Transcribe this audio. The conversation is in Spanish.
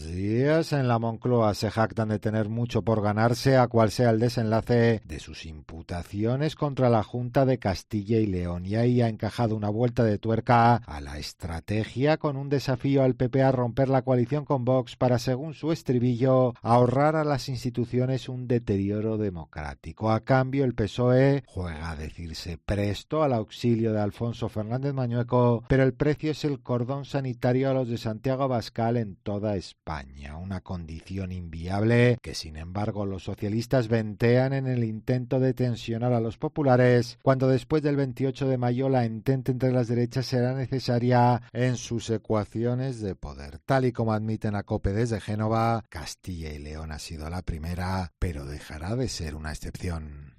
días. En la Moncloa se jactan de tener mucho por ganarse a cual sea el desenlace de sus imputaciones contra la Junta de Castilla y León, y ahí ha encajado una vuelta de tuerca a la estrategia con un desafío al PP a romper la coalición con Vox para, según su estribillo, ahorrar a las instituciones un deterioro democrático. A cambio, el PSOE juega a decirse presto al auxilio de Alfonso Fernández Mañueco, pero el precio es el cordón sanitario a los de Santiago Abascal en toda España, una condición inviable que, sin embargo, los socialistas ventean en el intento de tensionar a los populares, cuando después del 28 de mayo la entente entre las derechas será necesaria en sus ecuaciones de poder. Tal y como admiten a COPE desde Génova, Castilla y León ha sido la primera, pero dejará de ser una excepción.